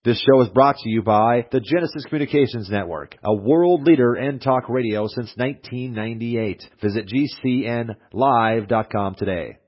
This show is brought to you by the Genesis Communications Network, a world leader in talk radio since 1998. Visit GCNlive.com today.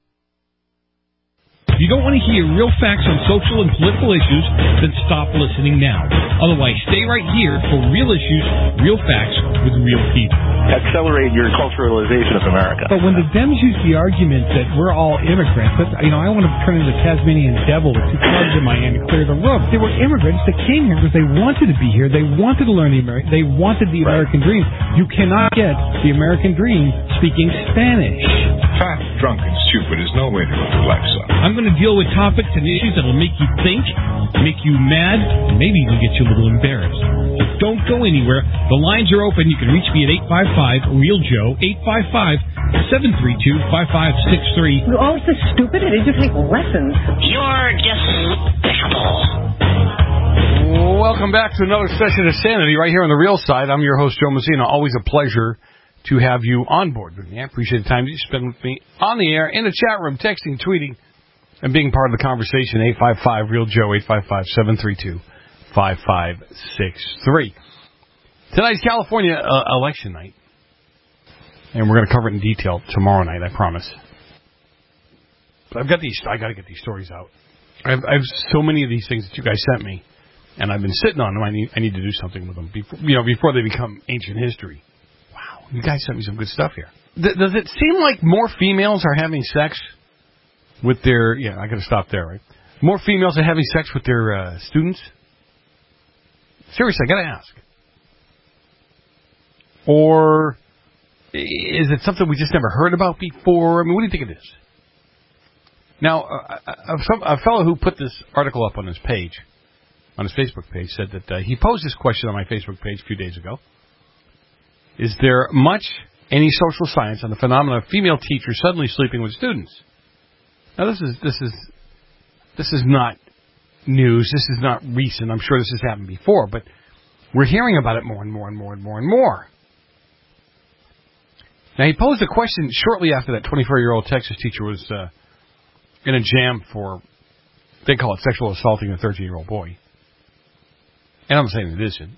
If you don't want to hear real facts on social and political issues, then stop listening now. Otherwise, stay right here for real issues, real facts with real people. Accelerate your culturalization of America. But when the Dems use the argument that we're all immigrants, I want to turn into the Tasmanian devil with two clubs in my hand to clear the room. They were immigrants that came here because they wanted to be here. They wanted to learn they wanted the American dream. You cannot get the American dream speaking Spanish. Fat, drunk, and stupid is no way to live your life, son. I'm going to deal with topics and issues that will make you think, make you mad, and maybe even get you a little embarrassed. So don't go anywhere. The lines are open. You can reach me at 855-REAL-JOE, 855-732-5563. You're always so stupid. Did you take lessons? You're despicable. Welcome back to another session of Sanity right here on the Real Side. I'm your host, Joe Messina. Always a pleasure to have you on board with me. I appreciate the time you spend with me on the air, in the chat room, texting, tweeting, and being part of the conversation. 855-REAL-JOE, 855-732-5563. Tonight's California election night, and we're going to cover it in detail tomorrow night, I promise. But I got to get these stories out. I have so many of these things that you guys sent me, and I've been sitting on them. I need to do something with them before they become ancient history. Wow, you guys sent me some good stuff here. Does it seem like more females are having sex with their... Yeah, I got to stop there, right? More females are having sex with their students? Seriously, I got to ask. Or is it something we just never heard about before? I mean, what do you think it is? Now, a fellow who put this article up on his page, on his Facebook page, said that he posed this question on my Facebook page a few days ago. Is there any social science on the phenomenon of female teachers suddenly sleeping with students? Now, this is not news. This is not recent. I'm sure this has happened before, but we're hearing about it more and more and more and more and more. Now, he posed a question shortly after that 24-year-old Texas teacher was in a jam for, they call it sexual assaulting a 13-year-old boy. And I'm saying it isn't.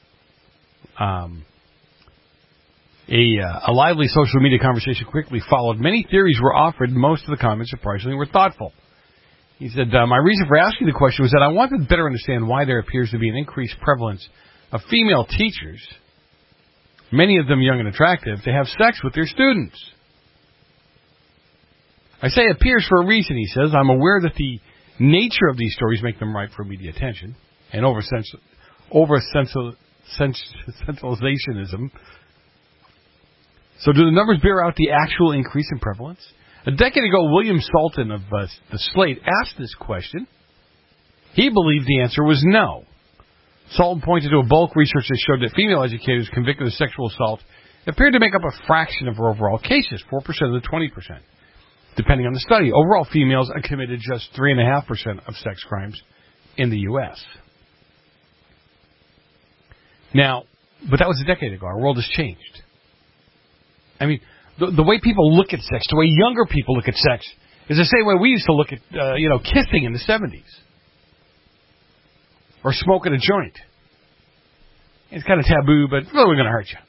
A lively social media conversation quickly followed. Many theories were offered. Most of the comments, surprisingly, were thoughtful. He said, my reason for asking the question was that I wanted to better understand why there appears to be an increased prevalence of female teachers, many of them young and attractive, to have sex with their students. I say appears for a reason, he says. I'm aware that the nature of these stories make them ripe for media attention and over-sensationalism. So do the numbers bear out the actual increase in prevalence? A decade ago, William Salton of the Slate asked this question. He believed the answer was no. Salton pointed to a bulk research that showed that female educators convicted of sexual assault appeared to make up a fraction of overall cases, 4% of the 20%. Depending on the study, overall females are committed just 3.5% of sex crimes in the U.S. Now, but that was a decade ago. Our world has changed. I mean, the way people look at sex, the way younger people look at sex, is the same way we used to look at, kissing in the 70s. Or smoking a joint. It's kind of taboo, but it's really going to hurt you.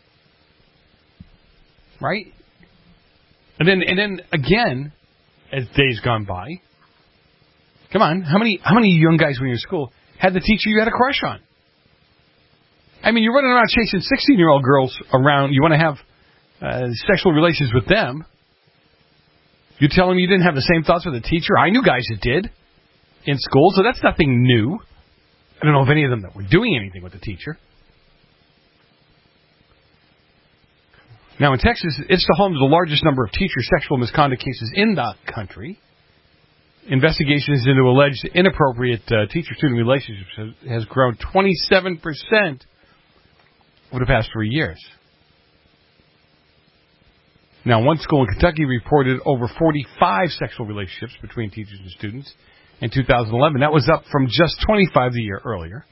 Right? And then again, as days gone by, come on, how many young guys when you're in school had the teacher you had a crush on? I mean, you're running around chasing 16-year-old girls around. You want to have sexual relations with them. You tell them you didn't have the same thoughts with a teacher. I knew guys that did in school, so that's nothing new. I don't know of any of them that were doing anything with the teacher. Now, in Texas, it's the home to the largest number of teacher sexual misconduct cases in the country. Investigations into alleged inappropriate teacher-student relationships has grown 27% over the past 3 years. Now, one school in Kentucky reported over 45 sexual relationships between teachers and students in 2011. That was up from just 25 the year earlier.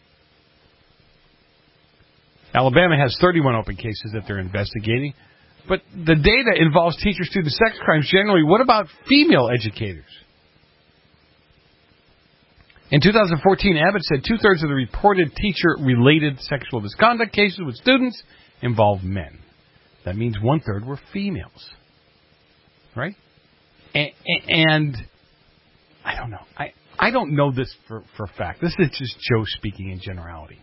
Alabama has 31 open cases that they're investigating. But the data involves teacher-student sex crimes generally. What about female educators? In 2014, Abbott said 2/3 of the reported teacher-related sexual misconduct cases with students involved men. That means 1/3 were females. Right? And I don't know. I don't know this for a fact. This is just Joe speaking in generality.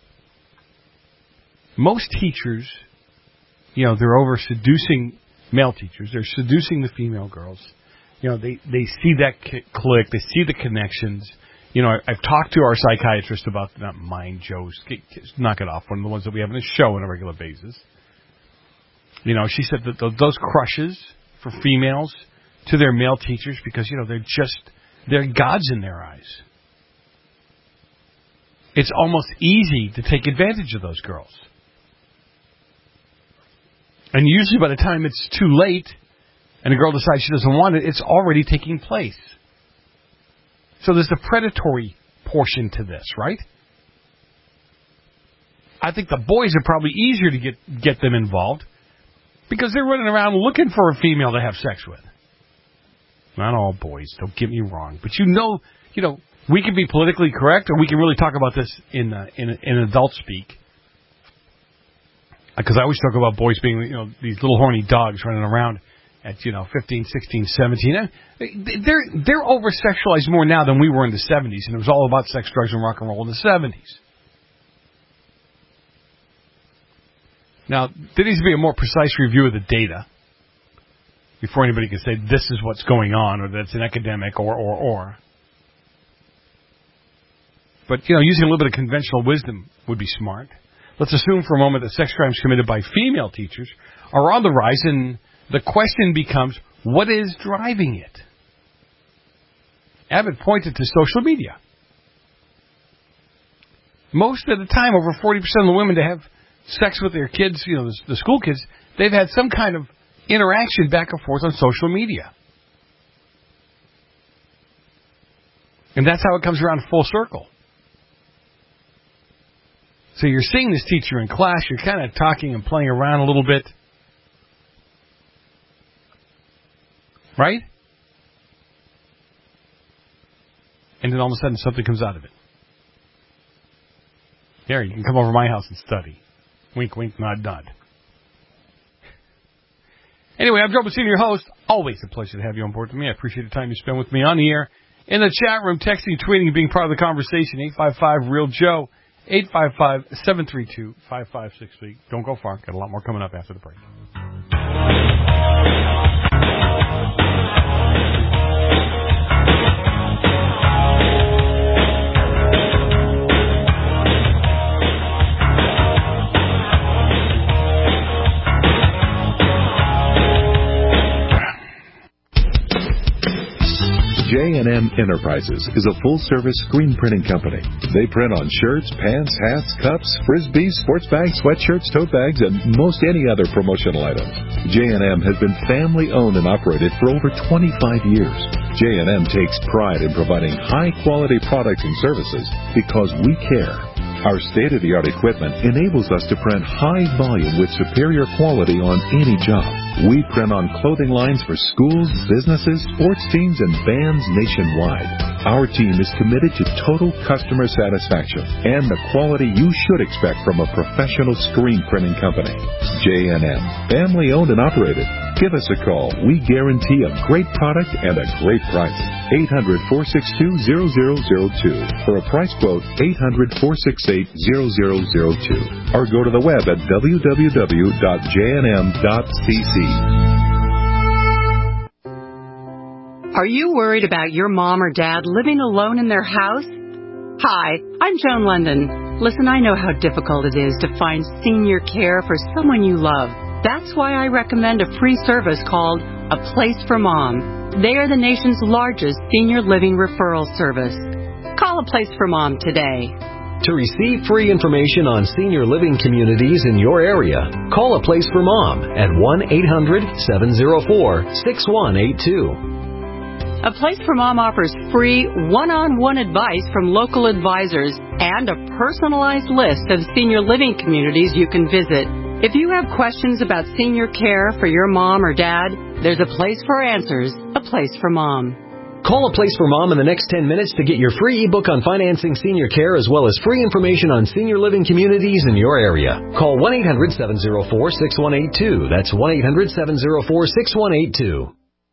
Most teachers, they're over seducing male teachers. They're seducing the female girls. They see that click. They see the connections. I've talked to our psychiatrist about, not mine, Joe's. Knock it off. One of the ones that we have on the show on a regular basis. She said that those crushes for females to their male teachers because, they're gods in their eyes. It's almost easy to take advantage of those girls. And usually by the time it's too late and a girl decides she doesn't want it, it's already taking place. So there's the predatory portion to this, right? I think the boys are probably easier to get them involved because they're running around looking for a female to have sex with. Not all boys, don't get me wrong. But we can be politically correct or we can really talk about this in adult speak. Because I always talk about boys being, these little horny dogs running around at, 15, 16, 17. They're over-sexualized more now than we were in the 70s, and it was all about sex, drugs, and rock and roll in the 70s. Now, there needs to be a more precise review of the data before anybody can say this is what's going on or that's an academic or. But, using a little bit of conventional wisdom would be smart. Let's assume for a moment that sex crimes committed by female teachers are on the rise, and the question becomes, what is driving it? Abbott pointed to social media. Most of the time, over 40% of the women that have sex with their kids, the school kids, they've had some kind of interaction back and forth on social media. And that's how it comes around full circle. So you're seeing this teacher in class, you're kind of talking and playing around a little bit. Right? And then all of a sudden something comes out of it. Here, you can come over to my house and study. Wink, wink, nod, nod. Anyway, I'm Joe Messina, your host. Always a pleasure to have you on board with me. I appreciate the time you spend with me on the air, in the chat room, texting, tweeting, and being part of the conversation. 855-REAL-JOE. 855-732-5563. Don't go far. Got a lot more coming up after the break. J&M Enterprises is a full-service screen printing company. They print on shirts, pants, hats, cups, frisbees, sports bags, sweatshirts, tote bags, and most any other promotional items. J&M has been family-owned and operated for over 25 years. J&M takes pride in providing high-quality products and services because we care. Our state-of-the-art equipment enables us to print high volume with superior quality on any job. We print on clothing lines for schools, businesses, sports teams, and bands nationwide. Our team is committed to total customer satisfaction and the quality you should expect from a professional screen printing company. J&M, family-owned and operated. Give us a call. We guarantee a great product and a great price. 800-462-0002. For a price quote, 800-468-0002. Or go to the web at www.jnm.cc. Are you worried about your mom or dad living alone in their house? Hi, I'm Joan London. Listen, I know how difficult it is to find senior care for someone you love. That's why I recommend a free service called A Place for Mom. They are the nation's largest senior living referral service. Call A Place for Mom today. To receive free information on senior living communities in your area, call A Place for Mom at 1-800-704-6182. A Place for Mom offers free one-on-one advice from local advisors and a personalized list of senior living communities you can visit. If you have questions about senior care for your mom or dad, there's a place for answers, A Place for Mom. Call A Place for Mom in the next 10 minutes to get your free ebook on financing senior care as well as free information on senior living communities in your area. Call 1-800-704-6182. That's 1-800-704-6182.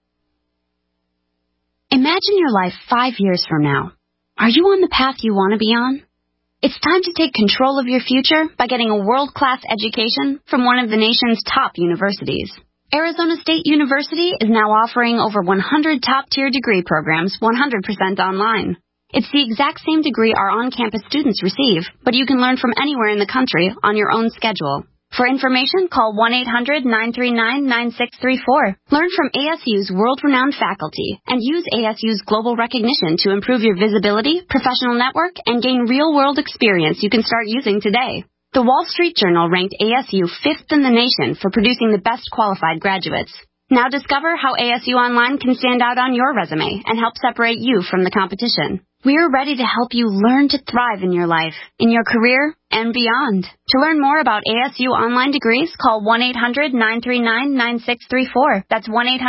Imagine your life 5 years from now. Are you on the path you want to be on? It's time to take control of your future by getting a world-class education from one of the nation's top universities. Arizona State University is now offering over 100 top-tier degree programs 100% online. It's the exact same degree our on-campus students receive, but you can learn from anywhere in the country on your own schedule. For information, call 1-800-939-9634. Learn from ASU's world-renowned faculty and use ASU's global recognition to improve your visibility, professional network, and gain real-world experience you can start using today. The Wall Street Journal ranked ASU 5th in the nation for producing the best qualified graduates. Now discover how ASU Online can stand out on your resume and help separate you from the competition. We're ready to help you learn to thrive in your life, in your career, and beyond. To learn more about ASU Online degrees, call 1-800-939-9634. That's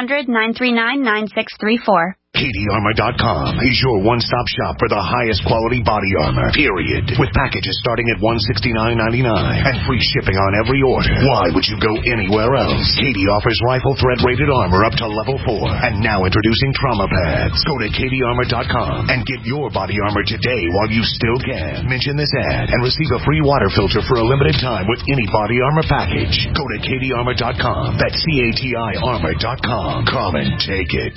1-800-939-9634. CatieArmor.com is your one-stop shop for the highest quality body armor, period. With packages starting at $169.99 and free shipping on every order. Why would you go anywhere else? Katie offers rifle thread-rated armor up to level 4. And now introducing trauma pads. Go to CatieArmor.com and get your body armor today while you still can. Mention this ad and receive a free water filter for a limited time with any body armor package. Go to CatieArmor.com. That's CATIArmor.com. Come and take it.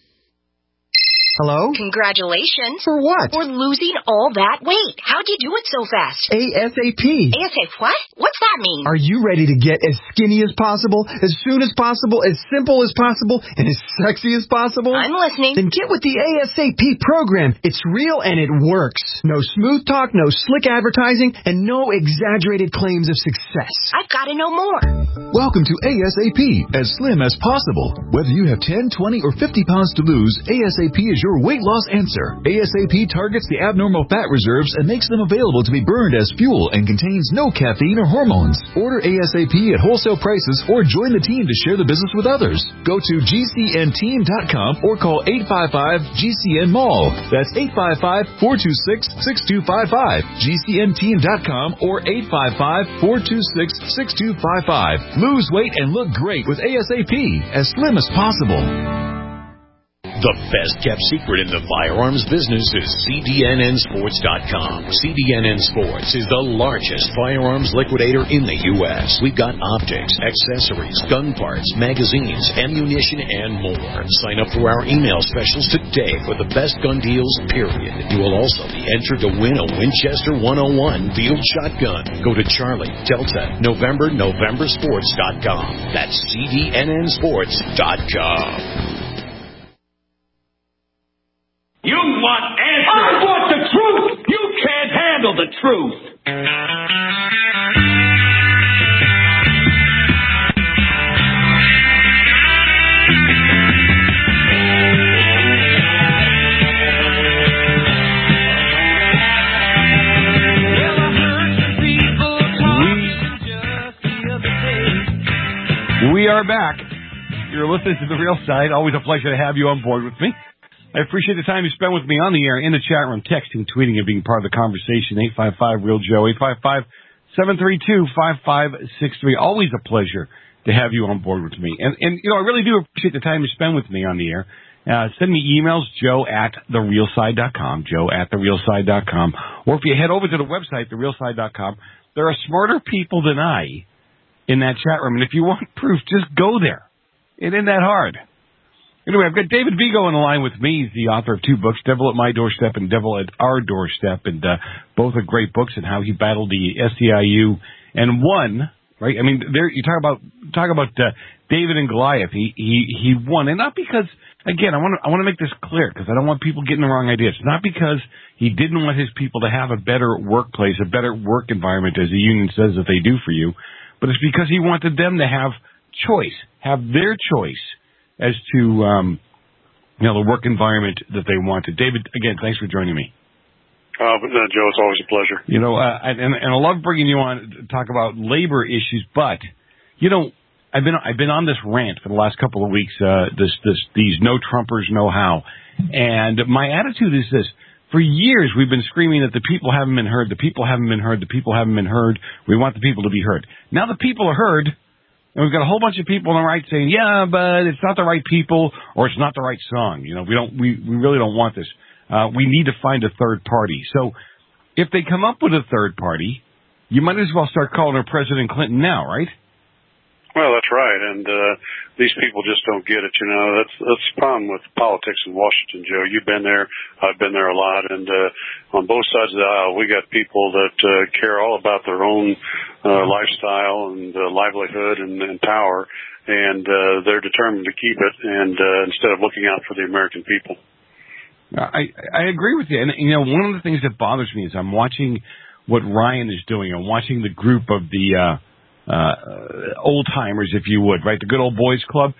Hello? Congratulations. For what? For losing all that weight. How'd you do it so fast? ASAP. ASAP what? What's that mean? Are you ready to get as skinny as possible, as soon as possible, as simple as possible, and as sexy as possible? I'm listening. Then get with the ASAP program. It's real and it works. No smooth talk, no slick advertising, and no exaggerated claims of success. I've got to know more. Welcome to ASAP, as slim as possible. Whether you have 10, 20, or 50 pounds to lose, ASAP is your weight loss answer. ASAP targets the abnormal fat reserves and makes them available to be burned as fuel and contains no caffeine or hormones. Order ASAP at wholesale prices or join the team to share the business with others. Go to GCNteam.com or call 855-GCN-MALL. That's 855-426-6255. GCNteam.com or 855-426-6255. Lose weight and look great with ASAP, as slim as possible. The best-kept secret in the firearms business is CDNNSports.com. CDNN Sports is the largest firearms liquidator in the U.S. We've got optics, accessories, gun parts, magazines, ammunition, and more. Sign up for our email specials today for the best gun deals, period. You will also be entered to win a Winchester 101 field shotgun. Go to Charlie, Delta, Novembersports.com. That's CDNNSports.com. You want answers. I want the truth. You can't handle the truth. We are back. You're listening to The Real Side. Always a pleasure to have you on board with me. I appreciate the time you spend with me on the air, in the chat room, texting, tweeting, and being part of the conversation. 855-REAL-JOE, 855-732-5563. Always a pleasure to have you on board with me. And you know, I really do appreciate the time you spend with me on the air. Send me emails, joe@therealside.com, joe@therealside.com. Or if you head over to the website, therealside.com, there are smarter people than I in that chat room. And if you want proof, just go there. It isn't that hard. Anyway, I've got David Vigo on the line with me. He's the author of two books, Devil at My Doorstep and Devil at Our Doorstep, and both are great books, and how he battled the SEIU and won. Right? I mean, there you talk about David and Goliath. He won, and not because, again, I want to make this clear because I don't want people getting the wrong idea. It's not because he didn't want his people to have a better workplace, a better work environment, as the union says that they do for you, but it's because he wanted them to have choice, have their choice as to the work environment that they wanted. David, again, thanks for joining me. Joe, it's always a pleasure. You know, and I love bringing you on to talk about labor issues, but, you know, I've been on this rant for the last couple of weeks. These no Trumpers know how, and my attitude is this: for years we've been screaming that the people haven't been heard, the people haven't been heard, the people haven't been heard. We want the people to be heard. Now the people are heard, and we've got a whole bunch of people on the right saying, yeah, but it's not the right people or it's not the right song. You know, we really don't want this. We need to find a third party. So if they come up with a third party, you might as well start calling her President Clinton now, right? Well, that's right, and these people just don't get it. You know, that's the problem with politics in Washington, Joe. You've been there, I've been there a lot, and on both sides of the aisle, we got people that care all about their own lifestyle and livelihood and power, and they're determined to keep it, and instead of looking out for the American people. I agree with you, and you know, one of the things that bothers me is I'm watching what Ryan is doing. I'm watching the group of the old timers, if you would, right? The good old boys club.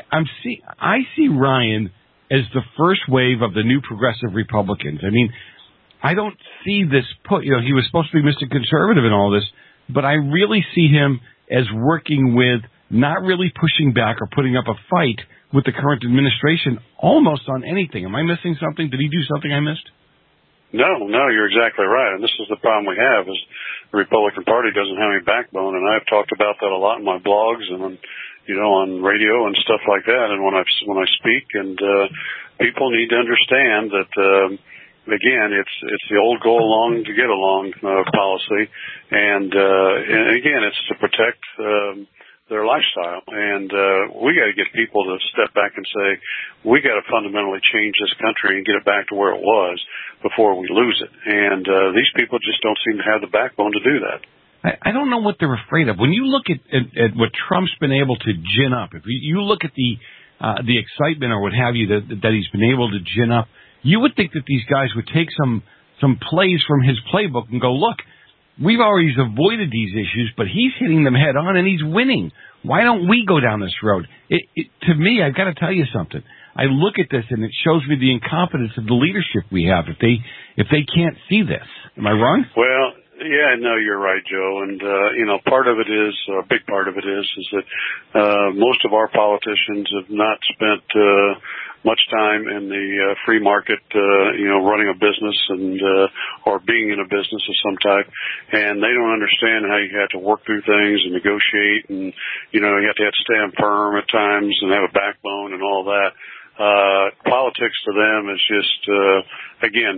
I see Ryan as the first wave of the new progressive Republicans. I mean, I don't see this put, you know, he was supposed to be Mr. Conservative and all this, but I really see him as working with, not really pushing back or putting up a fight with the current administration almost on anything. Am I missing something? Did he do something I missed? No, you're exactly right. And this is the problem we have is the Republican Party doesn't have any backbone. And I've talked about that a lot in my blogs and on, you know, on radio and stuff like that. And when I speak, and people need to understand that, again, it's the old go along to get along policy. And again, it's to protect their lifestyle. And we got to get people to step back and say, we got to fundamentally change this country and get it back to where it was before we lose it. And these people just don't seem to have the backbone to do that. I don't know what they're afraid of. When you look at what Trump's been able to gin up, if you look at the excitement or what have you that he's been able to gin up, you would think that these guys would take some plays from his playbook and go, look, we've always avoided these issues, but he's hitting them head on and he's winning. Why don't we go down this road? To me, I've got to tell you something. I look at this and it shows me the incompetence of the leadership we have if they can't see this. Am I wrong? Well, yeah, no, you're right, Joe. And, you know, part of it is, a big part of it is that most of our politicians have not spent much time in the free market, you know, running a business and or being in a business of some type, and they don't understand how you have to work through things and negotiate, and you know, you have to stand firm at times and have a backbone and all that. Politics to them is just again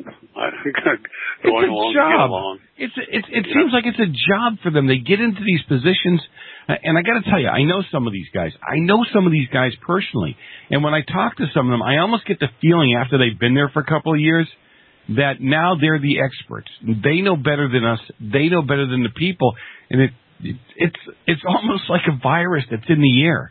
going along to get along. It seems like it's a job for them. They get into these positions. And I got to tell you, I know some of these guys. I know some of these guys personally. And when I talk to some of them, I almost get the feeling after they've been there for a couple of years that now they're the experts. They know better than us. They know better than the people. And it's almost like a virus that's in the air.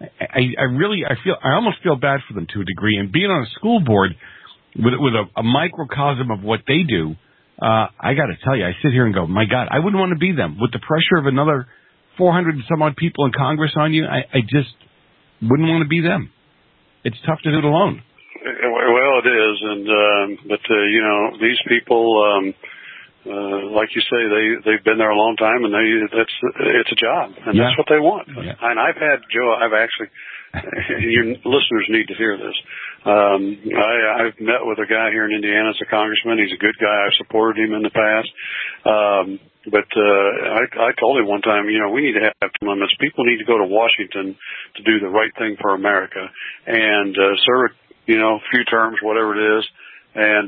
I almost feel bad for them to a degree. And being on a school board with a microcosm of what they do, I got to tell you, I sit here and go, my God, I wouldn't want to be them. With the pressure of another 400 and some odd people in Congress on you, I just wouldn't want to be them. It's tough to do it alone. Well, it is, but you know, these people, like you say, they've been there a long time, and it's a job, and that's what they want. Yeah. And I've actually, your listeners need to hear this. I've met with a guy here in Indiana as a congressman. He's a good guy. I've supported him in the past. But I told him one time, you know, we need to have limits. People need to go to Washington to do the right thing for America and serve, you know, a few terms, whatever it is, and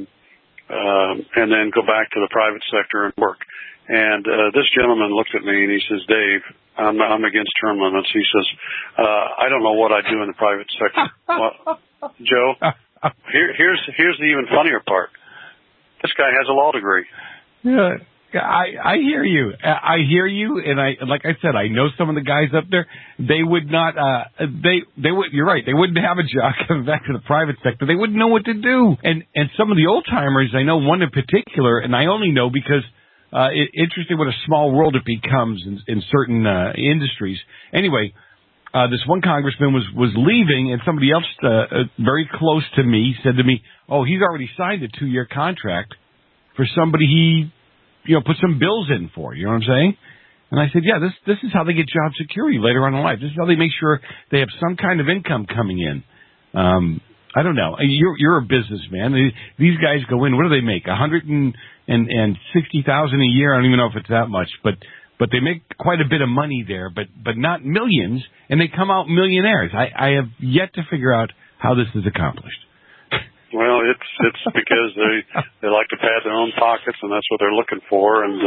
then go back to the private sector and work. And this gentleman looked at me and he says, Dave, I'm against term limits. He says, I don't know what I do in the private sector. Well, Joe, here's the even funnier part. This guy has a law degree. Yeah. I hear you. I hear you, and like I said, I know some of the guys up there. They would not. They would. You're right. They wouldn't have a job coming back to the private sector. They wouldn't know what to do. And some of the old timers, I know one in particular, and I only know because interesting what a small world it becomes in certain industries. Anyway, this one congressman was leaving, and somebody else very close to me said to me, "Oh, he's already signed a 2-year contract for somebody he." You know, put some bills in for, you know what I'm saying? And I said, yeah, this is how they get job security later on in life. This is how they make sure they have some kind of income coming in. I don't know. You're a businessman. These guys go in. What do they make? $160,000 a year. I don't even know if it's that much, but they make quite a bit of money there, but not millions. And they come out millionaires. I have yet to figure out how this is accomplished. Well, it's because they like to pad their own pockets, and that's what they're looking for. And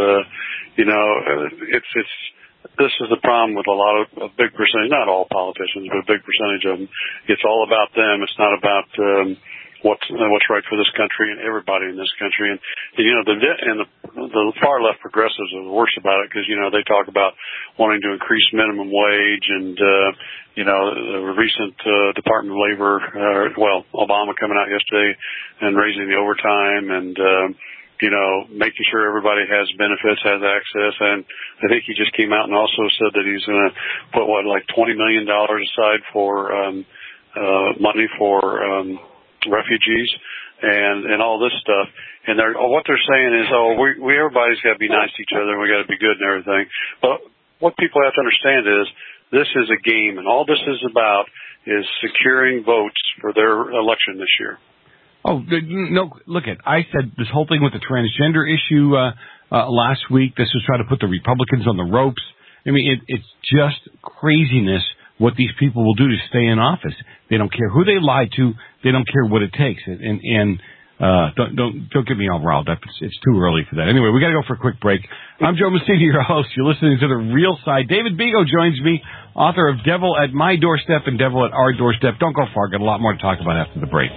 this is the problem with a big percentage, not all politicians, but a big percentage of them. It's all about them. It's not about what's right for this country and everybody in this country. And the far left progressives are the worst about it because they talk about wanting to increase minimum wage and the recent Department of Labor, Obama coming out yesterday and raising the overtime and making sure everybody has benefits, has access. And I think he just came out and also said that he's going to put $20 million aside for money for refugees and all this stuff. And what they're saying is, everybody's got to be nice to each other and we got to be good and everything. But what people have to understand is this is a game, and all this is about is securing votes for their election this year. Oh, no, look I said this whole thing with the transgender issue last week, this was trying to put the Republicans on the ropes. I mean, it's just craziness what these people will do to stay in office. They don't care who they lie to. They don't care what it takes. And don't get me all riled up. It's too early for that. Anyway, we got to go for a quick break. I'm Joe Messina, your host. You're listening to The Real Side. David Bego joins me, author of Devil at My Doorstep and Devil at Our Doorstep. Don't go far. Got a lot more to talk about after the break.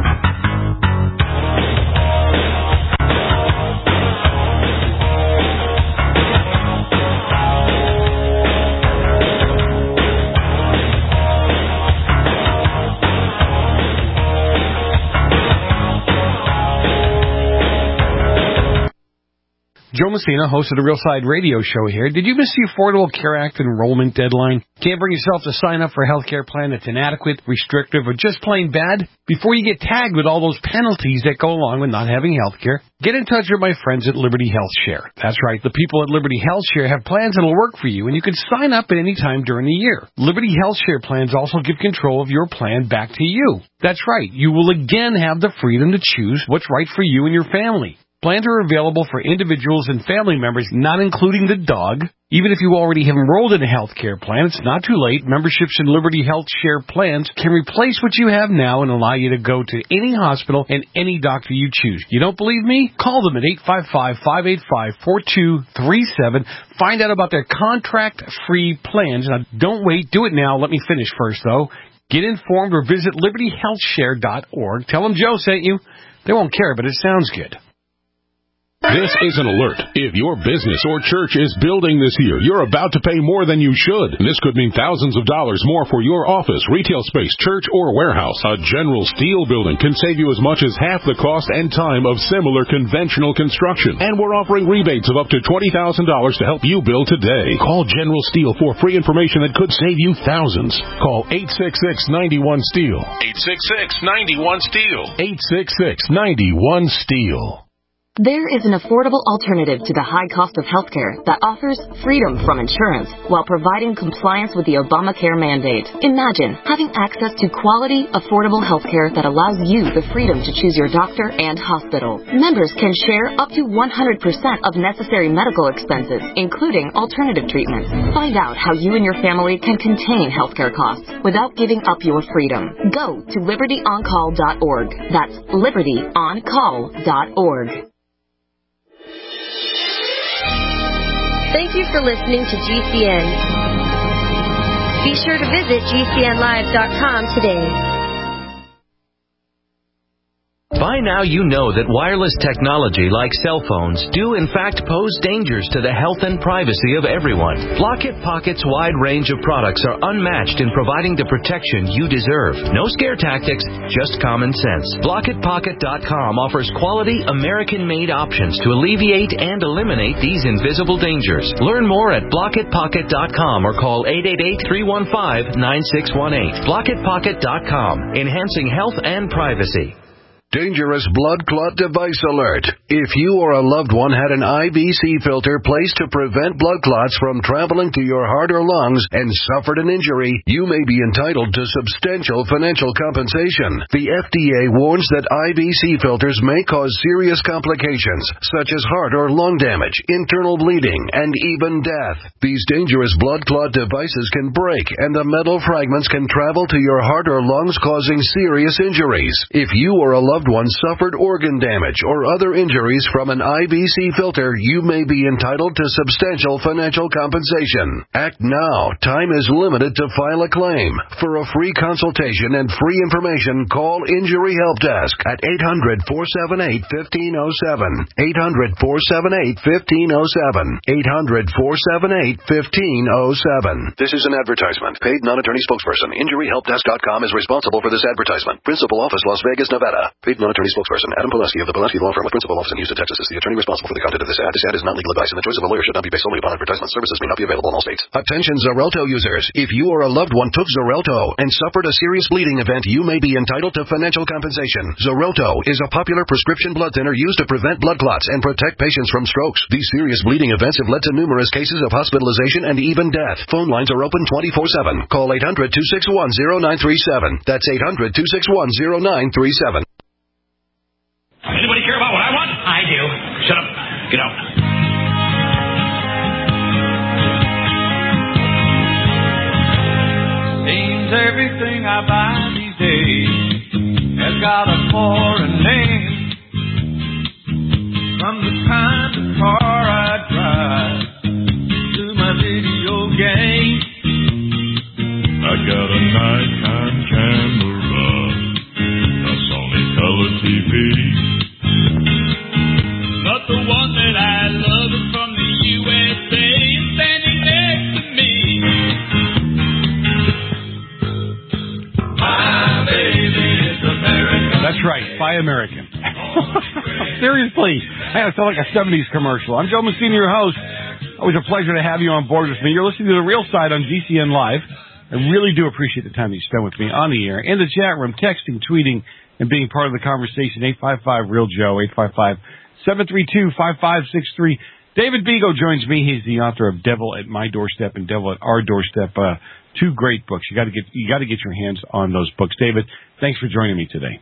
Joe Messina, host of the Real Side Radio Show here. Did you miss the Affordable Care Act enrollment deadline? Can't bring yourself to sign up for a health care plan that's inadequate, restrictive, or just plain bad? Before you get tagged with all those penalties that go along with not having health care, get in touch with my friends at Liberty Health Share. That's right, the people at Liberty Health Share have plans that'll work for you, and you can sign up at any time during the year. Liberty Health Share plans also give control of your plan back to you. That's right, you will again have the freedom to choose what's right for you and your family. Plans are available for individuals and family members, not including the dog. Even if you already have enrolled in a health care plan, it's not too late. Memberships in Liberty Health Share plans can replace what you have now and allow you to go to any hospital and any doctor you choose. You don't believe me? Call them at 855-585-4237. Find out about their contract-free plans. Now, don't wait. Do it now. Let me finish first, though. Get informed or visit libertyhealthshare.org. Tell them Joe sent you. They won't care, but it sounds good. This is an alert. If your business or church is building this year, you're about to pay more than you should. This could mean thousands of dollars more for your office, retail space, church, or warehouse. A General Steel building can save you as much as half the cost and time of similar conventional construction. And we're offering rebates of up to $20,000 to help you build today. Call General Steel for free information that could save you thousands. Call 866-91-STEEL. 866-91-STEEL. 866-91-STEEL. There is an affordable alternative to the high cost of healthcare that offers freedom from insurance while providing compliance with the Obamacare mandate. Imagine having access to quality, affordable healthcare that allows you the freedom to choose your doctor and hospital. Members can share up to 100% of necessary medical expenses, including alternative treatments. Find out how you and your family can contain healthcare costs without giving up your freedom. Go to libertyoncall.org. That's libertyoncall.org. Thank you for listening to GCN. Be sure to visit GCNlive.com today. By now you know that wireless technology like cell phones do in fact pose dangers to the health and privacy of everyone. Block-It Pocket's wide range of products are unmatched in providing the protection you deserve. No scare tactics, just common sense. BlockItPocket.com offers quality American-made options to alleviate and eliminate these invisible dangers. Learn more at BlockItPocket.com or call 888-315-9618. BlockItPocket.com, enhancing health and privacy. Dangerous blood clot device alert. If you or a loved one had an IVC filter placed to prevent blood clots from traveling to your heart or lungs and suffered an injury, you may be entitled to substantial financial compensation. The FDA warns that IVC filters may cause serious complications, such as heart or lung damage, internal bleeding, and even death. These dangerous blood clot devices can break, and the metal fragments can travel to your heart or lungs, causing serious injuries. If you or a loved one suffered organ damage or other injuries from an IVC filter, you may be entitled to substantial financial compensation. Act now. Time is limited to file a claim. For a free consultation and free information, call Injury Help Desk at 800-478-1507. 800-478-1507. 800-478-1507. This is an advertisement. Paid non-attorney spokesperson. InjuryHelpDesk.com is responsible for this advertisement. Principal office, Las Vegas, Nevada. Paid non-attorney spokesperson Adam Pulaski of the Pulaski Law Firm with principal office in Houston, Texas is the attorney responsible for the content of this ad. This ad is not legal advice, and the choice of a lawyer should not be based solely upon advertisement. Services may not be available in all states. Attention Xarelto users. If you or a loved one took Xarelto and suffered a serious bleeding event, you may be entitled to financial compensation. Xarelto is a popular prescription blood thinner used to prevent blood clots and protect patients from strokes. These serious bleeding events have led to numerous cases of hospitalization and even death. Phone lines are open 24/7. Call 800-261-0937. That's 800-261-0937. Anybody care about what I want? I do. Shut up. Get out. Seems everything I buy these days has got a foreign name. From the kind of car I drive to my video game. I got a nighttime camera, a Sony color TV. But the one that I love is from the USA and standing next to me. My baby is American. That's right, Buy American. Seriously, I sound like a 70s commercial. I'm Joe Messina, your host. Always a pleasure to have you on board with me. You're listening to The Real Side on GCN Live. I really do appreciate the time that you spend with me on the air, in the chat room, texting, tweeting, and being part of the conversation. 855-REAL-JOE, 855-732-5563. David Bego joins me. He's the author of Devil at My Doorstep and Devil at Our Doorstep. Two great books. You got to get your hands on those books. David, thanks for joining me today.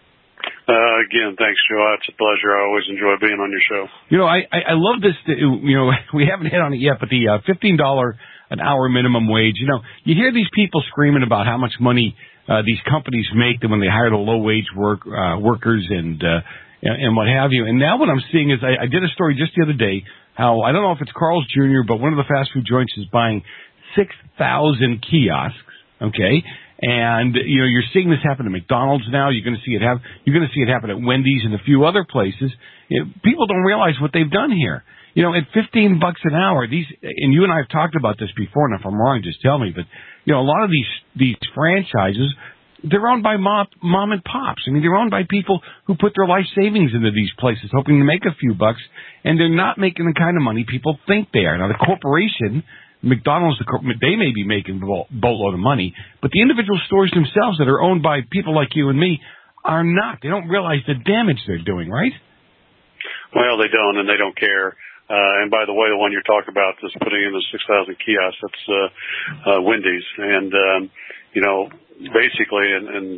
Again, thanks, Joe. It's a pleasure. I always enjoy being on your show. You know, I love this. You know, we haven't hit on it yet, but the $15 an hour minimum wage. You know, you hear these people screaming about how much money these companies make when they hire the low wage workers and what have you. And now what I'm seeing is I did a story just the other day how I don't know if it's Carl's Jr., but one of the fast food joints is buying 6,000 kiosks. Okay. And, you know, you're seeing this happen at McDonald's now. You're going to see it happen at Wendy's and a few other places. People don't realize what they've done here. You know, at $15 an hour, and you and I have talked about this before, and if I'm wrong, just tell me, but, you know, a lot of these franchises, they're owned by mom and pops. I mean, they're owned by people who put their life savings into these places, hoping to make a few bucks, and they're not making the kind of money people think they are. Now, the corporation, McDonald's, they may be making a boatload of money, but the individual stores themselves that are owned by people like you and me are not. They don't realize the damage they're doing, right? Well, they don't, and they don't care. And by the way, the one you're talking about is putting in the 6,000 kiosks. That's Wendy's. And, you know, basically,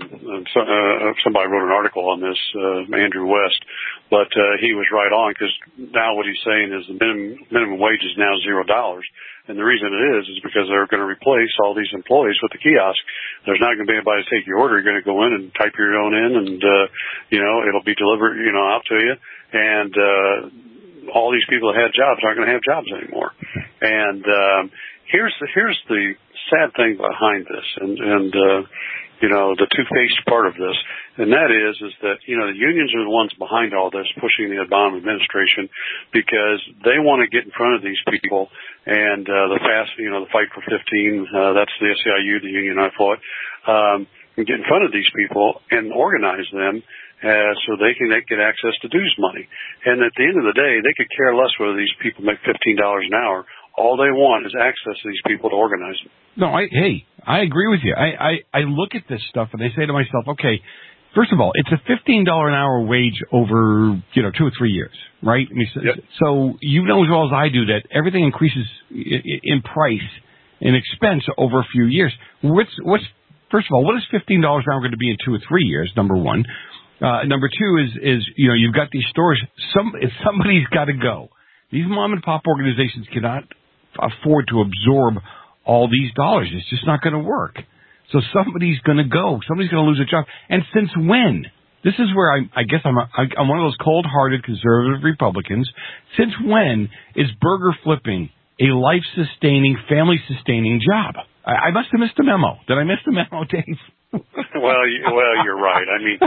somebody wrote an article on this, Andrew West, but he was right on, because now what he's saying is the minimum wage is now $0. And the reason it is because they're going to replace all these employees with the kiosk. There's not going to be anybody to take your order. You're going to go in and type your own in, and, you know, it'll be delivered, you know, out to you. And, all these people that had jobs aren't going to have jobs anymore. And, here's the sad thing behind this, and you know, the two-faced part of this, and that is that, you know, the unions are the ones behind all this, pushing the Obama administration, because they want to get in front of these people, and the Fight for 15, that's the SEIU, the union I fought, and get in front of these people and organize them, so they can get access to dues money. And at the end of the day, they could care less whether these people make $15 an hour. All they want is access to these people to organize them. No, I agree with you. I look at this stuff and I say to myself, okay, First of all, it's a $15 an hour wage over 2 or 3 years, right? I mean, so you know as well as I do that everything increases in price and expense over a few years. First of all, what is $15 an hour going to be in 2 or 3 years? Number one. Number two is you've got these stores. Somebody's got to go. These mom and pop organizations cannot afford to absorb all these dollars. It's just not going to work. So somebody's going to go. Somebody's going to lose a job. And since when? This is where I guess I'm one of those cold-hearted conservative Republicans. Since when is burger flipping a life-sustaining, family-sustaining job? I must have missed a memo. Did I miss the memo, Dave? Well, you're right. I mean,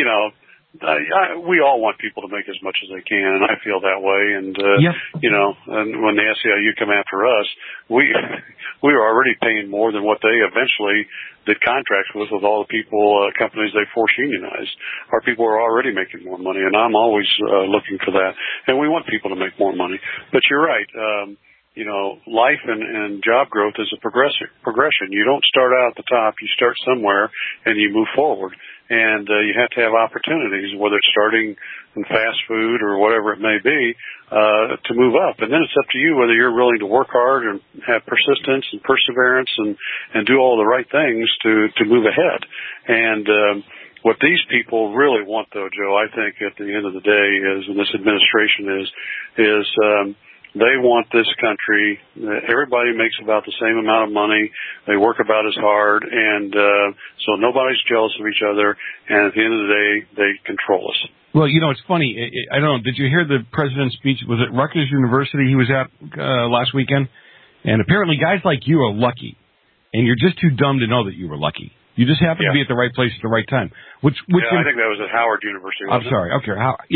we all want people to make as much as they can, and I feel that way. And and when the SEIU come after us, we were already paying more than what they eventually did contracts with all the companies they force unionized. Our people are already making more money, and I'm always looking for that. And we want people to make more money. But you're right. Life and job growth is a progression. You don't start out at the top. You start somewhere and you move forward. And you have to have opportunities, whether it's starting in fast food or whatever it may be, to move up. And then it's up to you whether you're willing to work hard and have persistence and perseverance and do all the right things to move ahead. And what these people really want, though, Joe, I think at the end of the day is, and this administration is they want this country, everybody makes about the same amount of money, they work about as hard, and so nobody's jealous of each other, and at the end of the day, they control us. Well, it's funny, I don't know, did you hear the president's speech? Was it Rutgers University he was at last weekend? And apparently guys like you are lucky, and you're just too dumb to know that you were lucky. You just happen to be at the right place at the right time. I think that was at Howard University. I'm sorry. Okay.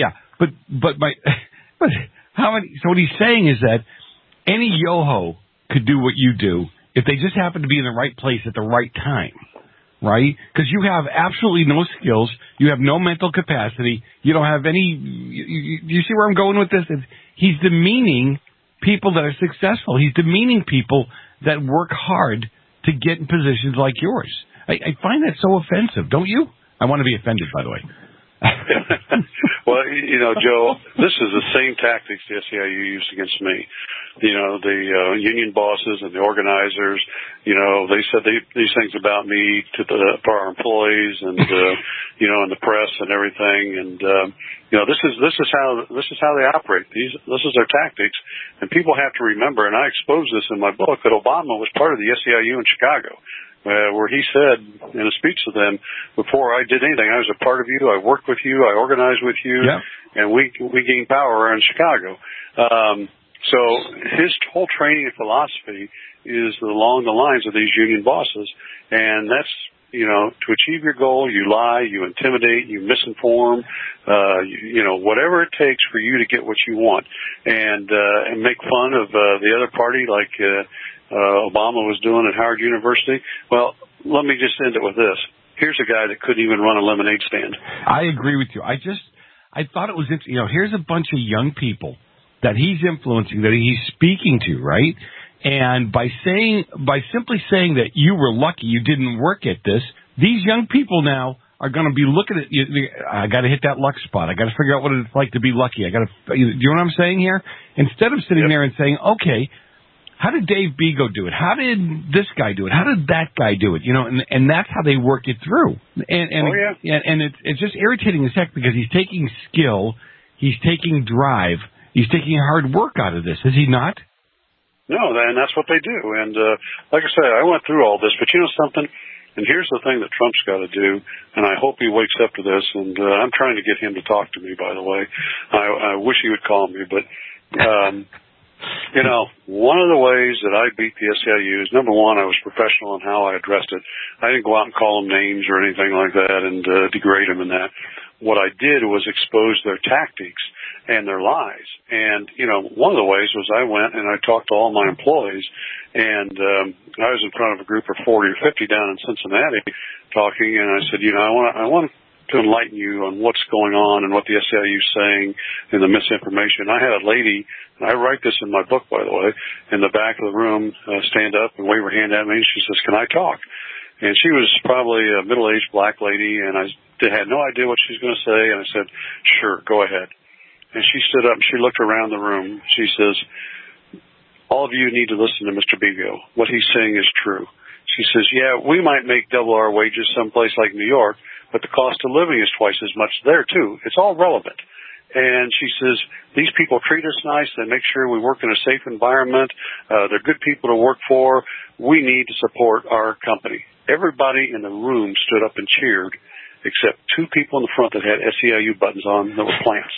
So what he's saying is that any yo-ho could do what you do if they just happen to be in the right place at the right time, right? Because you have absolutely no skills. You have no mental capacity. You don't have any... You see where I'm going with this? He's demeaning people that are successful. He's demeaning people that work hard to get in positions like yours. I find that so offensive, don't you? I want to be offended, by the way. Well, Joe, this is the same tactics the SEIU used against me. The union bosses and the organizers, they said these things about me for our employees and, and the press and everything. And, this is how they operate. This is their tactics. And people have to remember, and I expose this in my book, that Obama was part of the SEIU in Chicago. Where he said in a speech to them, before I did anything, I was a part of you, I worked with you, I organized with you, and we gained power in Chicago. So his whole training and philosophy is along the lines of these union bosses, and that's, to achieve your goal, you lie, you intimidate, you misinform, whatever it takes for you to get what you want, and make fun of the other party like Obama was doing at Howard University. Well, let me just end it with this. Here's a guy that couldn't even run a lemonade stand. I agree with you. I thought it was interesting. Here's a bunch of young people that he's influencing, that he's speaking to, right? And by simply saying that you were lucky, you didn't work at this, these young people now are going to be looking at you. I got to hit that luck spot. I got to figure out what it's like to be lucky. Do you know what I'm saying here? Instead of sitting there and saying, okay, how did Dave Bego do it? How did this guy do it? How did that guy do it? And that's how they work it through. And it's just irritating as heck because he's taking skill, he's taking drive, he's taking hard work out of this. Is he not? No, and that's what they do. And like I said, I went through all this, but you know something? And here's the thing that Trump's got to do, and I hope he wakes up to this. And I'm trying to get him to talk to me, by the way. I wish he would call me, but. One of the ways that I beat the SEIU is, number one, I was professional in how I addressed it. I didn't go out and call them names or anything like that and degrade them in that. What I did was expose their tactics and their lies. And, one of the ways was I went and I talked to all my employees, and I was in front of a group of 40 or 50 down in Cincinnati talking, and I said, I want to enlighten you on what's going on and what the SEIU is saying and the misinformation. I had a lady, and I write this in my book, by the way, in the back of the room, stand up and wave her hand at me, and she says, "Can I talk?" And she was probably a middle-aged black lady, and I had no idea what she was going to say, and I said, sure, go ahead. And she stood up and she looked around the room. She says, all of you need to listen to Mr. Bigo. What he's saying is true. She says, yeah, we might make double our wages someplace like New York, but the cost of living is twice as much there, too. It's all relevant. And she says, these people treat us nice. They make sure we work in a safe environment. They're good people to work for. We need to support our company. Everybody in the room stood up and cheered, except two people in the front that had SEIU buttons on that were plants.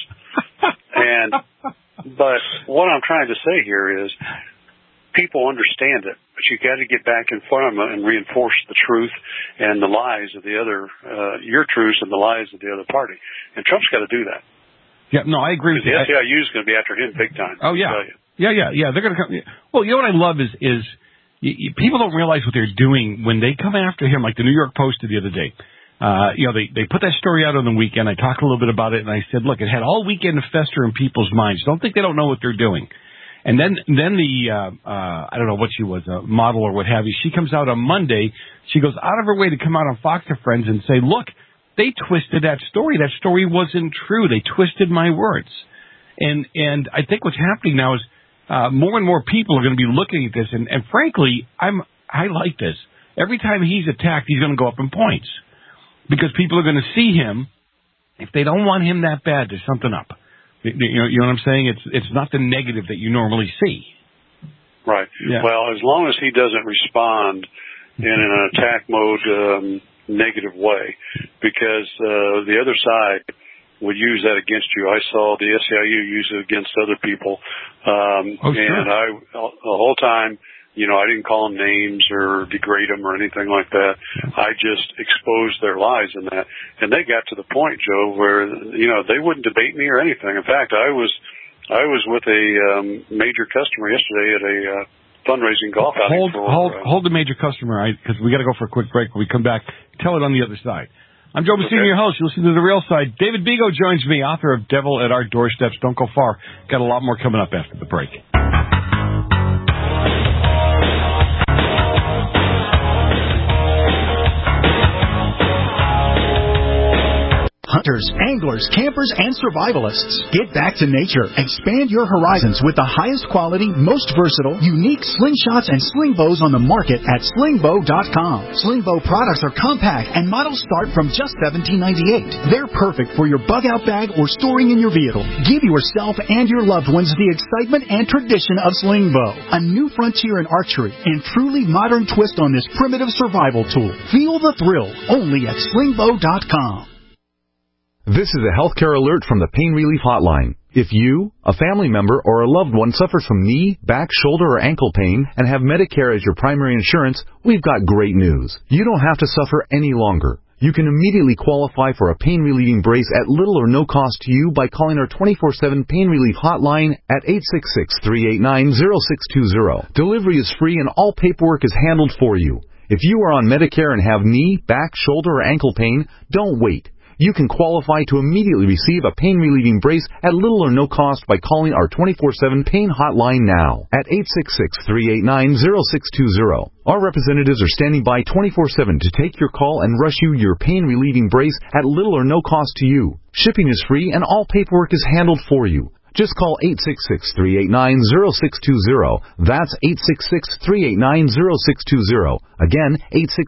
But what I'm trying to say here is people understand it, but you got to get back in front of them and reinforce the truth and the lies of the other, your truths and the lies of the other party. And Trump's got to do that. Yeah, no, I agree with you. The SEIU is going to be after him big time. Oh, yeah. Yeah. They're going to come. Well, you know what I love is people don't realize what they're doing when they come after him, like the New York Post did the other day. They put that story out on the weekend. I talked a little bit about it, and I said, look, it had all weekend to fester in people's minds. Don't think they don't know what they're doing. And then the, I don't know what she was, a model or what have you, she comes out on Monday. She goes out of her way to come out on Fox and Friends and say, look, they twisted that story. That story wasn't true. They twisted my words. And I think what's happening now is more and more people are going to be looking at this. And frankly, I like this. Every time he's attacked, he's going to go up in points. Because people are going to see him. If they don't want him that bad, there's something up. You know what I'm saying? It's not the negative that you normally see. Right. Yeah. Well, as long as he doesn't respond in an attack mode, negative way, because the other side would use that against you. I saw the SEIU use it against other people. And the whole time, I didn't call them names or degrade them or anything like that. I just exposed their lies in that. And they got to the point, Joe, where, they wouldn't debate me or anything. In fact, I was with a major customer yesterday at a fundraising golf outing. Hold the major customer, because we got to go for a quick break. When we come back, tell it on the other side. I'm Joe Messina, your host. You listen to The Real Side. David Bigo joins me, author of Devil at Our Doorsteps. Don't go far. Got a lot more coming up after the break. Hunters, anglers, campers, and survivalists. Get back to nature. Expand your horizons with the highest quality, most versatile, unique slingshots and sling bows on the market at slingbow.com. Slingbow products are compact and models start from just $17.98. They're perfect for your bug-out bag or storing in your vehicle. Give yourself and your loved ones the excitement and tradition of Slingbow, a new frontier in archery and truly modern twist on this primitive survival tool. Feel the thrill only at slingbow.com. This is a healthcare alert from the Pain Relief Hotline. If you, a family member, or a loved one suffers from knee, back, shoulder, or ankle pain and have Medicare as your primary insurance, we've got great news. You don't have to suffer any longer. You can immediately qualify for a pain-relieving brace at little or no cost to you by calling our 24/7 Pain Relief Hotline at 866-389-0620. Delivery is free and all paperwork is handled for you. If you are on Medicare and have knee, back, shoulder, or ankle pain, don't wait. You can qualify to immediately receive a pain-relieving brace at little or no cost by calling our 24/7 Pain Hotline now at 866-389-0620. Our representatives are standing by 24/7 to take your call and rush you your pain-relieving brace at little or no cost to you. Shipping is free and all paperwork is handled for you. Just call 866-389-0620. That's 866-389-0620. Again,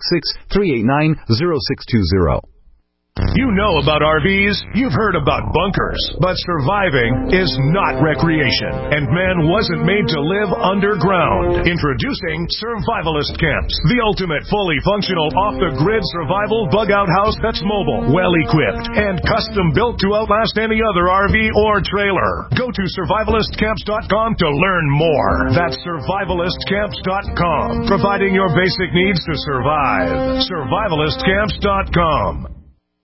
866-389-0620. You know about RVs, you've heard about bunkers, but surviving is not recreation, and man wasn't made to live underground. Introducing Survivalist Camps, the ultimate fully functional off-the-grid survival bug-out house that's mobile, well-equipped, and custom-built to outlast any other RV or trailer. Go to survivalistcamps.com to learn more. That's survivalistcamps.com, providing your basic needs to survive. Survivalistcamps.com.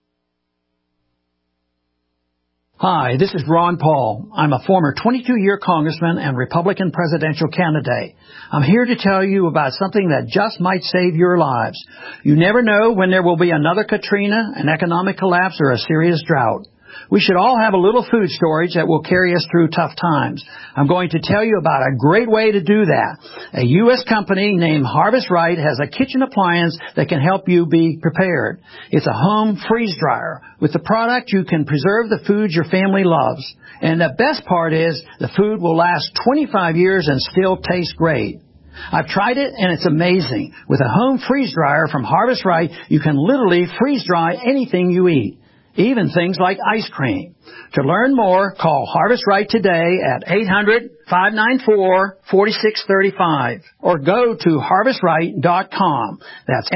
Hi, this is Ron Paul. I'm a former 22-year congressman and Republican presidential candidate. I'm here to tell you about something that just might save your lives. You never know when there will be another Katrina, an economic collapse, or a serious drought. We should all have a little food storage that will carry us through tough times. I'm going to tell you about a great way to do that. A U.S. company named Harvest Right has a kitchen appliance that can help you be prepared. It's a home freeze dryer. With the product, you can preserve the food your family loves. And the best part is the food will last 25 years and still taste great. I've tried it, and it's amazing. With a home freeze dryer from Harvest Right, you can literally freeze dry anything you eat, even things like ice cream. To learn more, call Harvest Right today at 800-594-4635 or go to harvestright.com. That's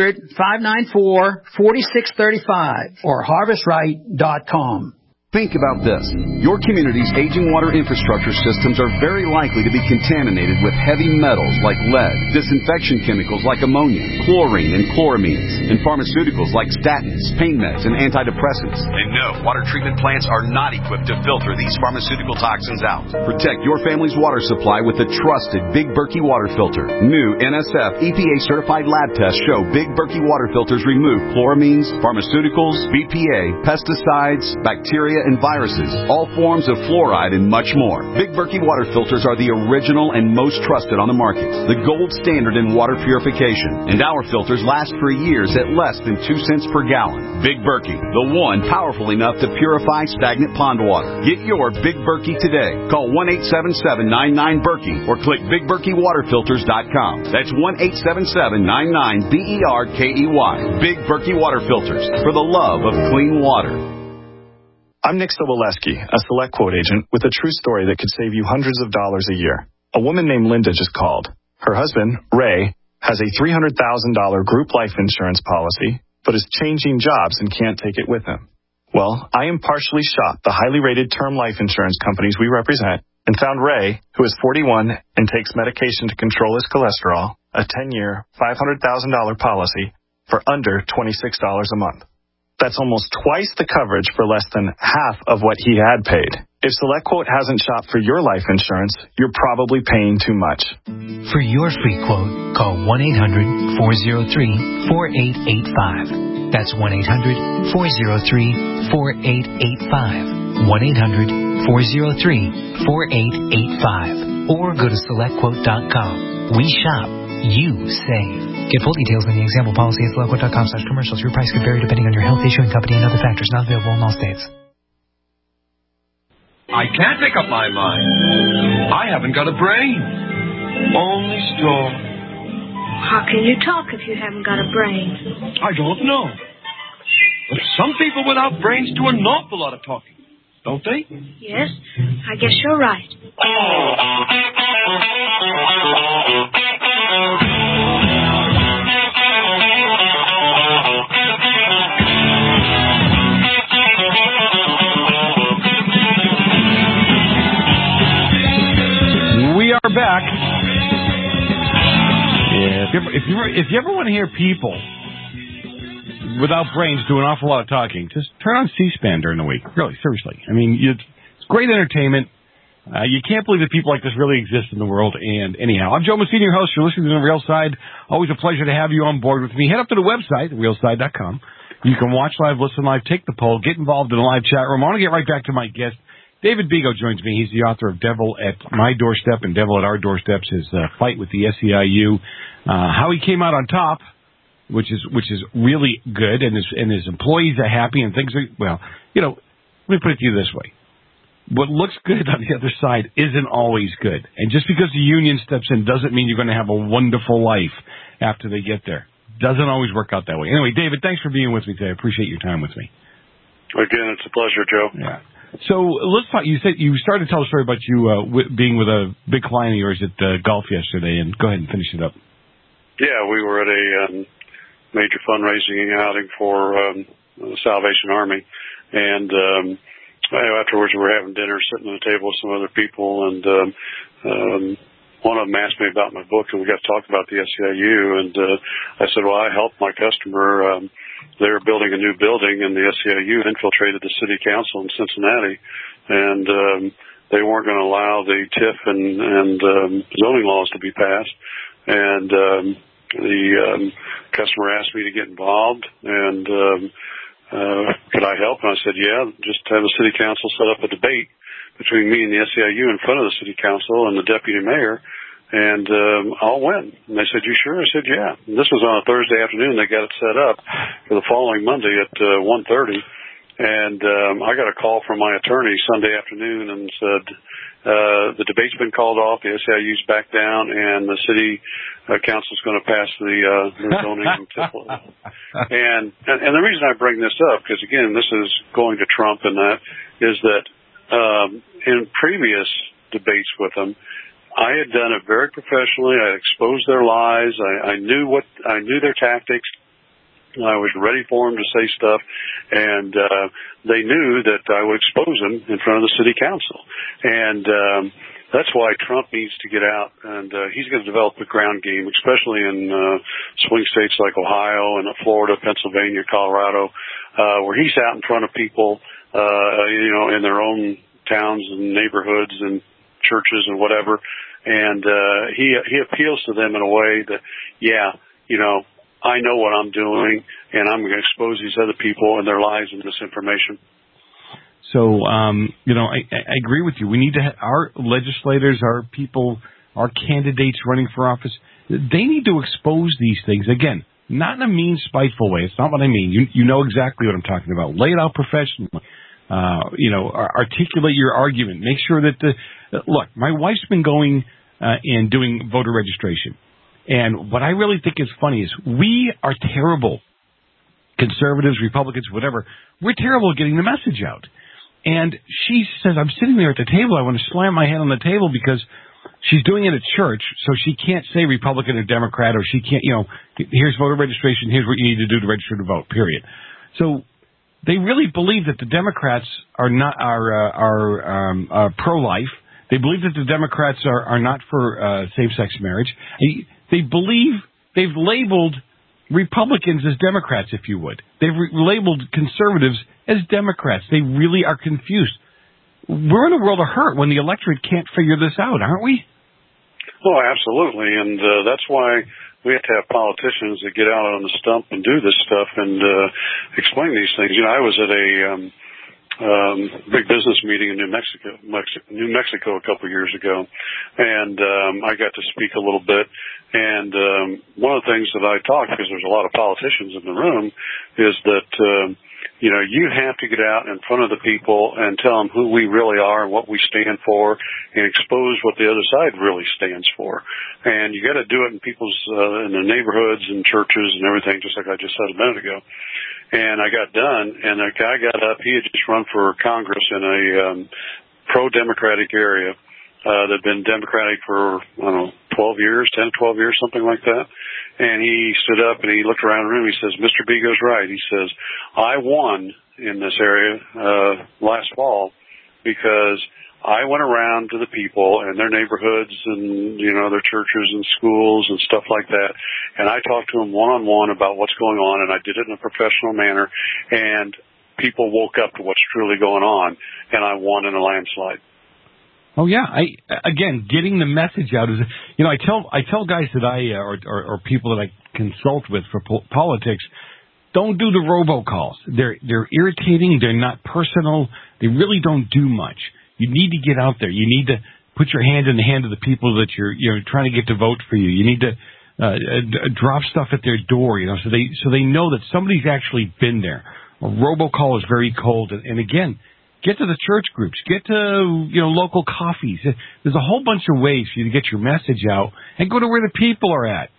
800-594-4635 or harvestright.com. Think about this. Your community's aging water infrastructure systems are very likely to be contaminated with heavy metals like lead, disinfection chemicals like ammonia, chlorine and chloramines, and pharmaceuticals like statins, pain meds, and antidepressants. And no, water treatment plants are not equipped to filter these pharmaceutical toxins out. Protect your family's water supply with the trusted Big Berkey water filter. New NSF EPA-certified lab tests show Big Berkey water filters remove chloramines, pharmaceuticals, BPA, pesticides, bacteria, and viruses, all forms of fluoride, and much more. Big Berkey water filters are the original and most trusted on the market, the gold standard in water purification, and our filters last for years at less than 2 cents per gallon. Big Berkey, the one powerful enough to purify stagnant pond water. Get your Big Berkey today. Call 1-877-99-BERKEY or click BigBerkeyWaterFilters.com. That's 1-877-99-BERKEY. Big Berkey Water Filters, for the love of clean water. I'm Nick Soboleski, a Select Quote agent with a true story that could save you hundreds of dollars a year. A woman named Linda just called. Her husband, Ray, has a $300,000 group life insurance policy, but is changing jobs and can't take it with him. Well, I impartially shopped the highly rated term life insurance companies we represent and found Ray, who is 41 and takes medication to control his cholesterol, a 10-year, $500,000 policy for under $26 a month. That's almost twice the coverage for less than half of what he had paid. If SelectQuote hasn't shopped for your life insurance, you're probably paying too much. For your free quote, call 1-800-403-4885. That's 1-800-403-4885. 1-800-403-4885. Or go to SelectQuote.com. We shop. You save. Get full details in the example policy at SelectQuote.com/commercials. Your price could vary depending on your health, issuing company, and other factors. Not available in all states. I can't make up my mind. I haven't got a brain. Only straw. How can you talk if you haven't got a brain? I don't know. But some people without brains do an awful lot of talking, don't they? Yes, I guess you're right. We are back. Yeah, if you ever want to hear people without brains do an awful lot of talking, just turn on C-SPAN during the week. Really, seriously. I mean, it's great entertainment. You can't believe that people like this really exist in the world. And anyhow, I'm Joe Messina, your host. You're listening to The Real Side. Always a pleasure to have you on board with me. Head up to the website, therealside.com. You can watch live, listen live, take the poll, get involved in the live chat room. I want to get right back to my guest. David Bego joins me. He's the author of Devil at My Doorstep and Devil at Our Doorsteps, his fight with the SEIU, how he came out on top, which is really good, and his employees are happy, and things are, well, you know, let me put it to you this way. What looks good on the other side isn't always good. And just because the union steps in doesn't mean you're going to have a wonderful life after they get there. Doesn't always work out that way. Anyway, David, thanks for being with me today. I appreciate your time with me. Again, it's a pleasure, Joe. Yeah. So let's talk. You said you started to tell a story about you being with a big client of yours at golf yesterday, and go ahead and finish it up. Yeah, we were at a major fundraising outing for the Salvation Army, and afterwards we were having dinner, sitting at the table with some other people, and one of them asked me about my book, and we got to talk about the SEIU, and I said, well, I helped my customer. They were building a new building, and the SEIU infiltrated the city council in Cincinnati, and they weren't going to allow the TIF and zoning laws to be passed. And the customer asked me to get involved, and could I help? And I said, yeah, just have the city council set up a debate between me and the SEIU in front of the city council and the deputy mayor, and I'll win. And they said, you sure? I said, yeah. And this was on a Thursday afternoon. They got it set up for the following Monday at 1:30. And I got a call from my attorney Sunday afternoon and said, the debate's been called off, the SEIU's back down, and the city council's going to pass the zoning. And the reason I bring this up, because again, this is going to Trump and that, is that in previous debates with them, I had done it very professionally. I exposed their lies. I knew their tactics. I was ready for them to say stuff, and they knew that I would expose them in front of the city council. And that's why Trump needs to get out, and he's going to develop a ground game, especially in swing states like Ohio and Florida, Pennsylvania, Colorado, where he's out in front of people, in their own towns and neighborhoods and churches and whatever. And he appeals to them in a way that, I know what I'm doing, and I'm going to expose these other people and their lies and misinformation. So, I agree with you. We need to have our legislators, our people, our candidates running for office, they need to expose these things. Again, not in a mean, spiteful way. It's not what I mean. You know exactly what I'm talking about. Lay it out professionally. Articulate your argument. Make sure that look, my wife's been going and doing voter registration. And what I really think is funny is we are terrible, conservatives, Republicans, whatever, we're terrible at getting the message out. And she says, I'm sitting there at the table, I want to slam my head on the table because she's doing it at church, so she can't say Republican or Democrat, or she can't, here's voter registration, here's what you need to do to register to vote, period. So they really believe that the Democrats are not are pro-life. They believe that the Democrats are not for same-sex marriage. They believe they've labeled Republicans as Democrats, if you would. They've labeled conservatives as Democrats. They really are confused. We're in a world of hurt when the electorate can't figure this out, aren't we? Oh, absolutely. And that's why we have to have politicians that get out on the stump and do this stuff and explain these things. I was at a big business meeting in New Mexico a couple of years ago, and I got to speak a little bit. And one of the things that I talked, because there's a lot of politicians in the room, is that you have to get out in front of the people and tell them who we really are and what we stand for, and expose what the other side really stands for. And you got to do it in people's in the neighborhoods and churches and everything, just like I just said a minute ago. And I got done, and a guy got up. He had just run for Congress in a pro-democratic area that had been Democratic for, 10, 12 years, something like that. And he stood up and he looked around the room. He says, Mr. Bego's right. He says, I won in this area last fall because I went around to the people and their neighborhoods and, their churches and schools and stuff like that. And I talked to them one-on-one about what's going on, and I did it in a professional manner. And people woke up to what's truly going on, and I won in a landslide. Oh yeah, again, getting the message out is, I tell guys that or people that I consult with for politics, don't do the robocalls. They're irritating. They're not personal. They really don't do much. You need to get out there. You need to put your hand in the hand of the people that you're trying to get to vote for you. You need to drop stuff at their door, so they know that somebody's actually been there. A robocall is very cold, and again, get to the church groups, get to local coffees. There's a whole bunch of ways for you to get your message out and go to where the people are at.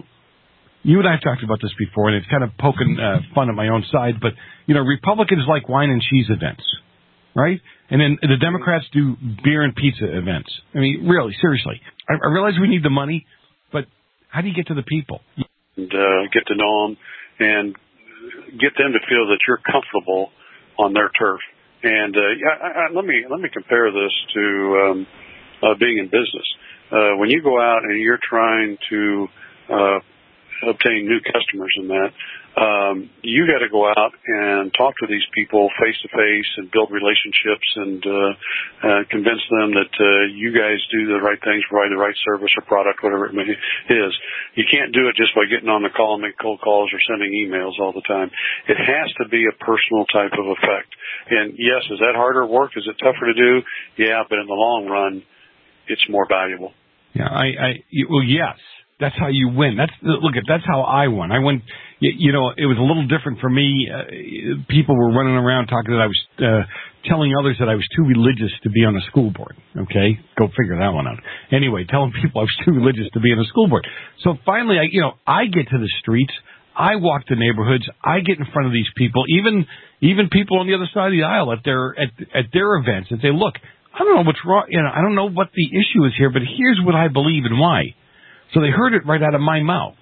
You and I have talked about this before, and it's kind of poking fun at my own side, but Republicans like wine and cheese events, right? And then the Democrats do beer and pizza events. I mean, really, seriously. I realize we need the money, but how do you get to the people? And get to know them and get them to feel that you're comfortable on their turf. And let me compare this to being in business. When you go out and you're trying to obtain new customers in that, You got to go out and talk to these people face to face and build relationships and convince them that you guys do the right things, provide the right service or product, whatever it is. You can't do it just by getting on the call and make cold calls or sending emails all the time. It has to be a personal type of effect. And yes, is that harder work? Is it tougher to do? Yeah, but in the long run, it's more valuable. Yeah, well, yes. That's how you win. That's how I won. I went, it was a little different for me. People were running around talking that I was telling others that I was too religious to be on a school board. Okay, go figure that one out. Anyway, telling people I was too religious to be on a school board. So finally, I get to the streets. I walk the neighborhoods. I get in front of these people, even people on the other side of the aisle at their events, and say, look, I don't know what's wrong. I don't know what the issue is here, but here's what I believe and why. So they heard it right out of my mouth,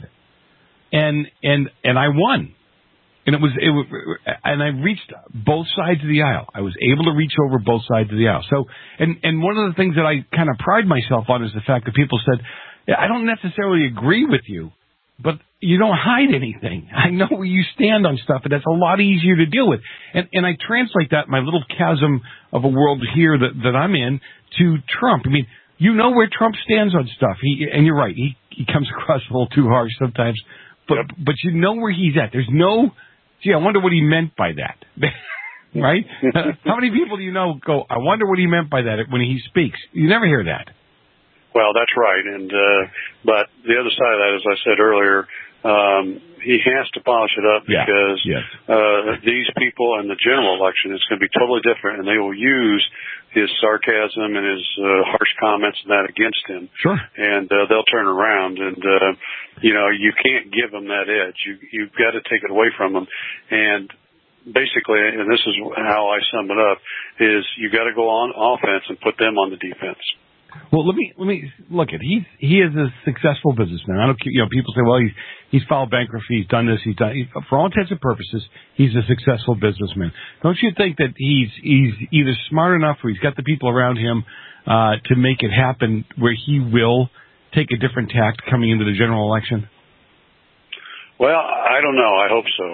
and I won, and and I reached both sides of the aisle. I was able to reach over both sides of the aisle. So, and one of the things that I kind of pride myself on is the fact that people said, I don't necessarily agree with you, but you don't hide anything. I know where you stand on stuff, and that's a lot easier to deal with. And I translate that, my little chasm of a world here that I'm in, to Trump. I mean, you know where Trump stands on stuff. And you're right, he comes across a little too harsh sometimes, but you know where he's at. There's no, I wonder what he meant by that. Right? How many people do you know go, I wonder what he meant by that when he speaks? You never hear that. Well, that's right. And but the other side of that, as I said earlier, he has to polish it up because these people in the general election, it's going to be totally different, and they will use his sarcasm and his harsh comments and that against him. Sure. And they'll turn around, and you can't give them that edge. You've got to take it away from them. And basically, and this is how I sum it up, is you got to go on offense and put them on the defense. Well, let me look at he is a successful businessman. I don't, people say, well, he's filed bankruptcy, he's done this, for all intents and purposes, he's a successful businessman. Don't you think that he's either smart enough or he's got the people around him to make it happen where he will take a different tact coming into the general election? Well, I don't know. I hope so.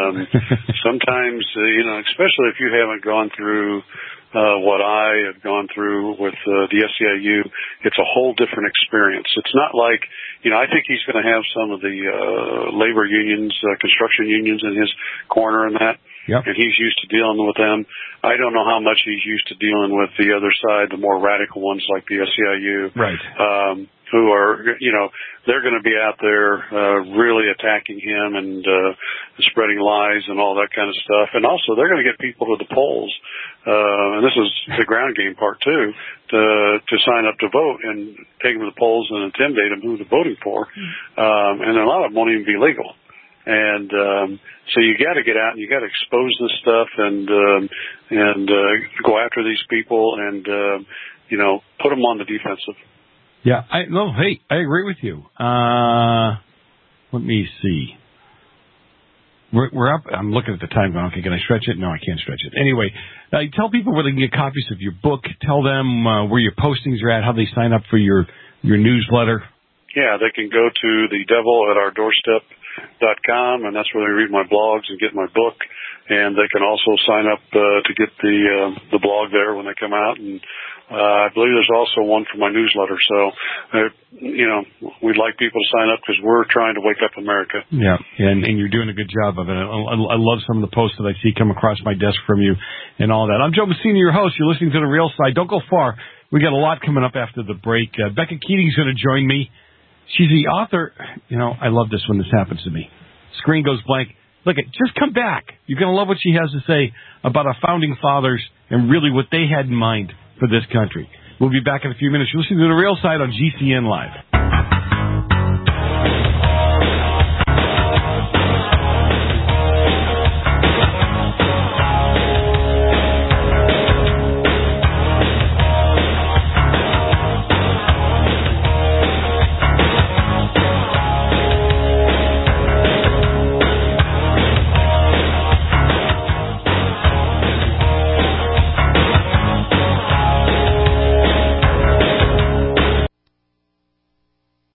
Sometimes, especially if you haven't gone through what I have gone through with the SEIU, it's a whole different experience. It's not like, I think he's going to have some of the labor unions, construction unions in his corner and that, and he's used to dealing with them. I don't know how much he's used to dealing with the other side, the more radical ones like the SEIU. Right. Who are, they're going to be out there really attacking him and spreading lies and all that kind of stuff. And also, they're going to get people to the polls, and this is the ground game part too, to sign up to vote and take them to the polls and intimidate them who they're voting for. And a lot of them won't even be legal. And so you got to get out and you got to expose this stuff and go after these people and put them on the defensive. Yeah, I agree with you. Let me see. We're up. I'm looking at the time going, okay, can I stretch it? No, I can't stretch it. Anyway, tell people where they can get copies of your book. Tell them where your postings are at, how they sign up for your newsletter. Yeah, they can go to thedevilatourdoorstep.com, and that's where they read my blogs and get my book. And they can also sign up to get the blog there when they come out. And I believe there's also one for my newsletter. So, we'd like people to sign up because we're trying to wake up America. Yeah, and you're doing a good job of it. I love some of the posts that I see come across my desk from you and all that. I'm Joe Messina, your host. You're listening to The Real Side. Don't go far. We got a lot coming up after the break. Becca Keating's going to join me. She's the author. I love this when this happens to me. Screen goes blank. Look, just come back. You're going to love what she has to say about our founding fathers and really what they had in mind for this country. We'll be back in a few minutes. You're listening to The Real Side on GCN Live.